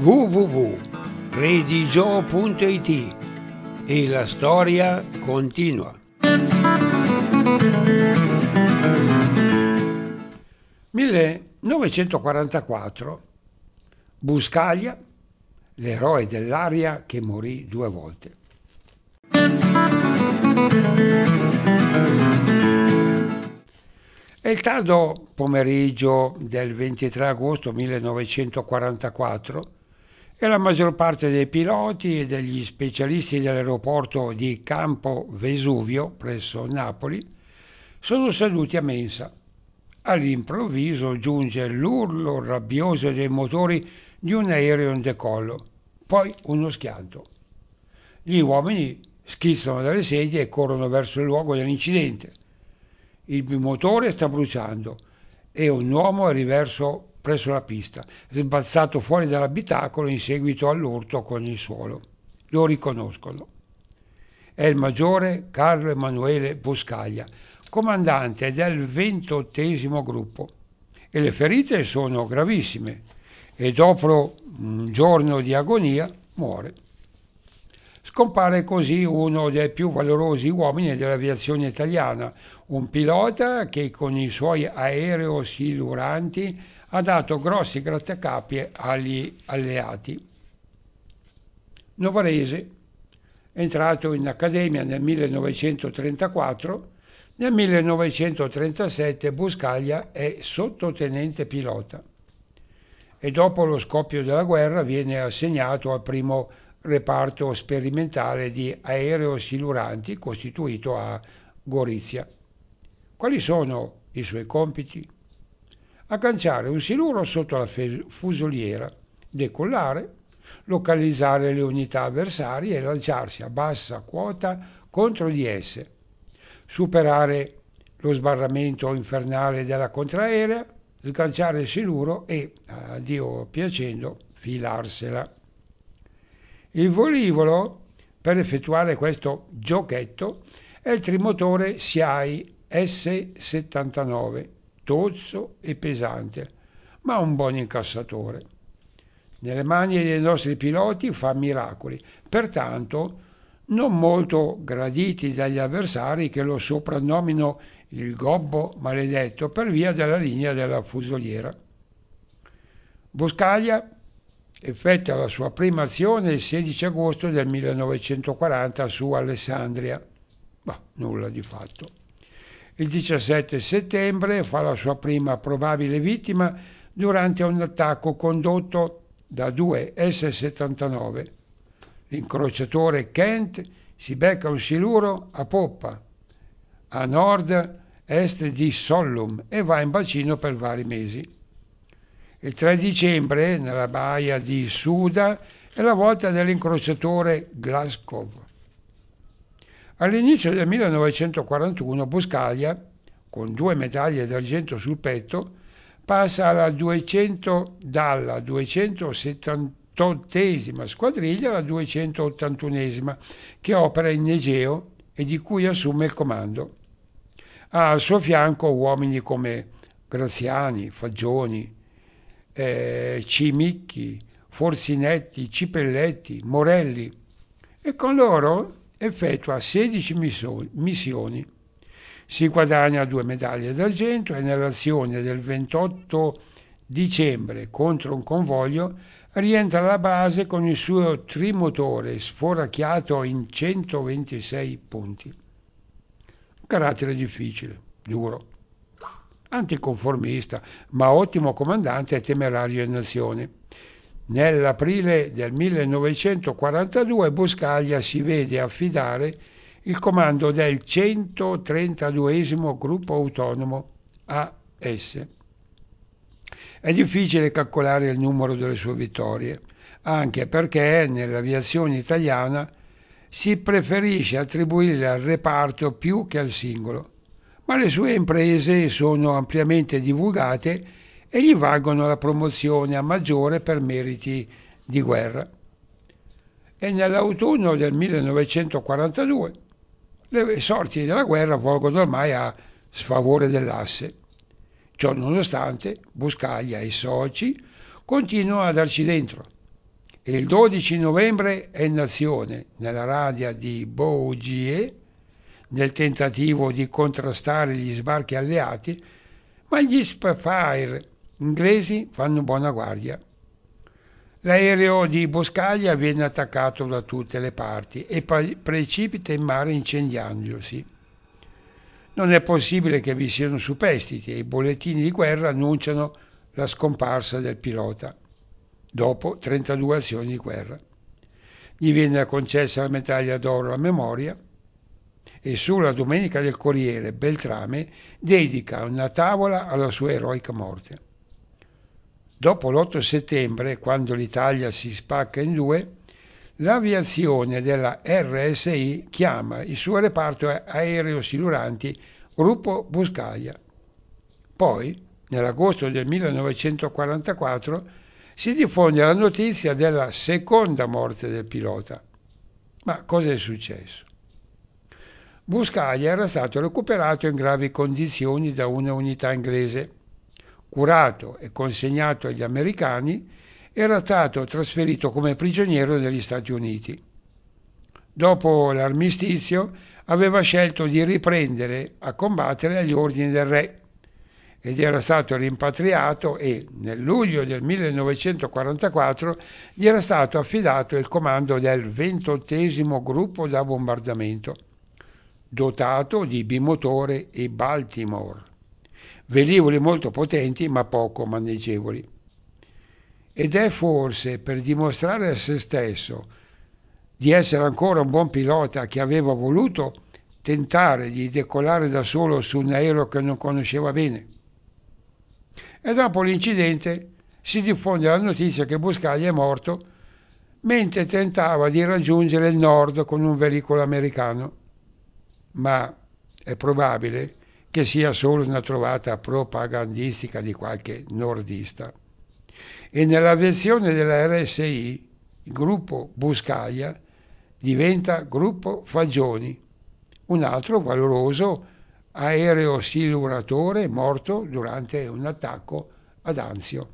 www.redigio.it e la storia continua. 1944. Buscaglia, l'eroe dell'aria che morì 2 volte. È il tardo pomeriggio del 23 agosto 1944 e la maggior parte dei piloti e degli specialisti dell'aeroporto di Campo Vesuvio presso Napoli sono seduti a mensa. All'improvviso giunge l'urlo rabbioso dei motori di un aereo in decollo, poi uno schianto. Gli uomini schizzano dalle sedie e corrono verso il luogo dell'incidente. Il motore sta bruciando e un uomo è riverso presso la pista, sbalzato fuori dall'abitacolo in seguito all'urto con il suolo. Lo riconoscono. È il maggiore Carlo Emanuele Buscaglia, comandante del 28° gruppo, e le ferite sono gravissime e dopo un giorno di agonia muore. Scompare così uno dei più valorosi uomini dell'aviazione italiana, un pilota che con i suoi aerosiluranti ha dato grossi grattacapi agli alleati. Novarese, entrato in accademia nel 1934, nel 1937 Buscaglia è sottotenente pilota e dopo lo scoppio della guerra viene assegnato al primo reparto sperimentale di aerosiluranti costituito a Gorizia. Quali sono i suoi compiti? Agganciare un siluro sotto la fusoliera, decollare, localizzare le unità avversarie e lanciarsi a bassa quota contro di esse, superare lo sbarramento infernale della contraerea, sganciare il siluro e, a Dio piacendo, filarsela. Il velivolo per effettuare questo giochetto è il trimotore SIAE S79, tozzo e pesante, ma un buon incassatore. Nelle mani dei nostri piloti fa miracoli, pertanto non molto graditi dagli avversari che lo soprannominano il gobbo maledetto per via della linea della fusoliera. Buscaglia effettua la sua prima azione il 16 agosto del 1940 su Alessandria, ma nulla di fatto. Il 17 settembre fa la sua prima probabile vittima durante un attacco condotto da 2 S-79. L'incrociatore Kent si becca un siluro a poppa, a nord-est di Sollum, e va in bacino per vari mesi. Il 3 dicembre, nella baia di Suda, è la volta dell'incrociatore Glasgow. All'inizio del 1941 Buscaglia, con 2 medaglie d'argento sul petto, passa dalla 278esima squadriglia alla 281esima, che opera in Egeo e di cui assume il comando. Ha al suo fianco uomini come Graziani, Fagioni, Cimicchi, Forzinetti, Cipelletti, Morelli, e con loro effettua 16 missioni. Si guadagna 2 medaglie d'argento e nell'azione del 28 dicembre contro un convoglio rientra alla base con il suo trimotore sforacchiato in 126 punti. Un carattere difficile, duro, anticonformista, ma ottimo comandante e temerario in azione. Nell'aprile del 1942 Buscaglia si vede affidare il comando del 132esimo gruppo autonomo AS. È difficile calcolare il numero delle sue vittorie, anche perché nell'aviazione italiana si preferisce attribuirle al reparto più che al singolo, ma le sue imprese sono ampiamente divulgate e gli valgono la promozione a maggiore per meriti di guerra. E nell'autunno del 1942 le sorti della guerra volgono ormai a sfavore dell'asse. Ciò nonostante, Buscaglia e i soci continuano a darci dentro. e il 12 novembre è in azione nella radia di Bougie nel tentativo di contrastare gli sbarchi alleati, ma gli Spitfire inglesi fanno buona guardia. L'aereo di Boscaglia viene attaccato da tutte le parti e precipita in mare incendiandosi. Non è possibile che vi siano superstiti e i bollettini di guerra annunciano la scomparsa del pilota, dopo 32 azioni di guerra. Gli viene concessa la medaglia d'oro a memoria e sulla Domenica del Corriere Beltrame dedica una tavola alla sua eroica morte. Dopo l'8 settembre, quando l'Italia si spacca in due, l'aviazione della RSI chiama il suo reparto aereo siluranti Gruppo Buscaglia. Poi, nell'agosto del 1944, si diffonde la notizia della seconda morte del pilota. Ma cosa è successo? Buscaglia era stato recuperato in gravi condizioni da una unità inglese. Curato e consegnato agli americani, era stato trasferito come prigioniero negli Stati Uniti. Dopo l'armistizio aveva scelto di riprendere a combattere agli ordini del re ed era stato rimpatriato e nel luglio del 1944 gli era stato affidato il comando del 28° gruppo da bombardamento, dotato di bimotore e Baltimore, velivoli molto potenti ma poco maneggevoli. Ed è forse per dimostrare a se stesso di essere ancora un buon pilota che aveva voluto tentare di decollare da solo su un aereo che non conosceva bene. E dopo l'incidente si diffonde la notizia che Buscaglia è morto mentre tentava di raggiungere il nord con un veicolo americano. Ma è probabile che sia solo una trovata propagandistica di qualche nordista. E nella versione della RSI il gruppo Buscaglia diventa gruppo Fagioni, un altro valoroso aereo siluratore morto durante un attacco ad Anzio.